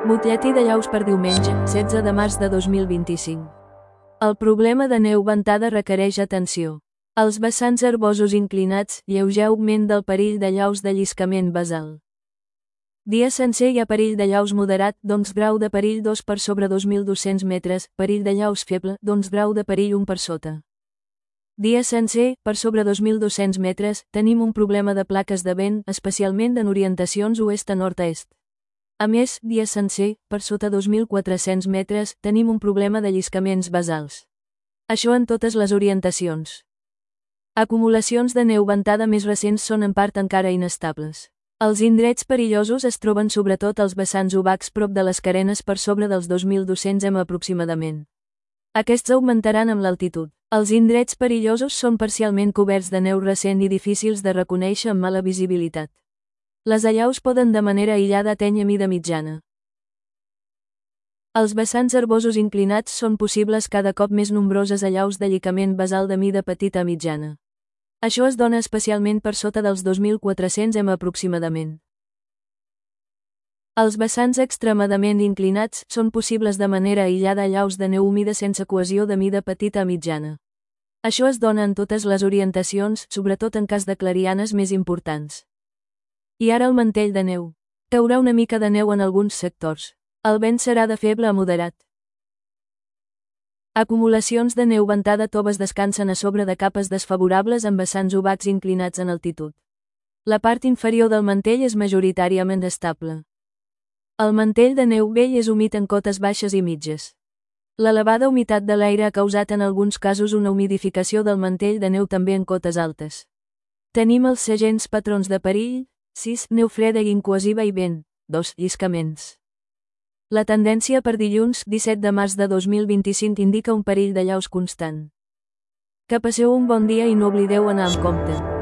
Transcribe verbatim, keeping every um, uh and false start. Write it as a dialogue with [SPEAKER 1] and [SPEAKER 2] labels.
[SPEAKER 1] Butlletí de llaus per diumenge, setze de març de dos mil vint-i-cinc. El problema de neu ventada requereix atenció. Els vessants herbosos inclinats, lleuger augment del perill de llaus de lliscament basal. Dia sencer hi ha perill de llaus moderat, doncs grau de perill dos per sobre dos mil dos-cents metres, perill de llaus feble, doncs grau de perill un per sota. Dia sencer, per sobre dos mil dos-cents metres, tenim un problema de plaques de vent, especialment en orientacions oest a nord-est. A més, dia sencer, per sota dos mil quatre-cents metres, tenim un problema de lliscaments basals. Això en totes les orientacions. Acumulacions de neu ventada més recents són en part encara inestables. Els indrets perillosos es troben sobretot als vessants obacs prop de les carenes per sobre dels dos mil dos-cents m aproximadament. Aquests augmentaran amb l'altitud. Els indrets perillosos són parcialment coberts de neu recent i difícils de reconèixer amb mala visibilitat. Les allaus poden de manera aïllada atènyer mida mitjana. Els vessants herbosos inclinats són possibles cada cop més nombroses allaus de llicament basal de mida petita a mitjana. Això es dona especialment per sota dels dos mil quatre-cents m aproximadament. Els vessants extremadament inclinats són possibles de manera aïllada allaus de neu humida sense cohesió de mida petita a mitjana. Això es dona en totes les orientacions, sobretot en cas de clarianes més importants. I ara el mantell de neu. Caurà una mica de neu en alguns sectors. El vent serà de feble a moderat. Acumulacions de neu ventada toves descansen a sobre de capes desfavorables amb vessants obacs inclinats en altitud. La part inferior del mantell és majoritàriament estable. El mantell de neu vell és humit en cotes baixes i mitges. L'elevada humitat de l'aire ha causat en alguns casos una humidificació del mantell de neu també en cotes altes. Tenim els segents patrons de perill: sis. Neu freda i incohesiva i vent. dos. Lliscaments. La tendència per dilluns, disset de març de dos mil vint-i-cinc indica un perill de llaus constant. Que passeu un bon dia i no oblideu anar amb compte.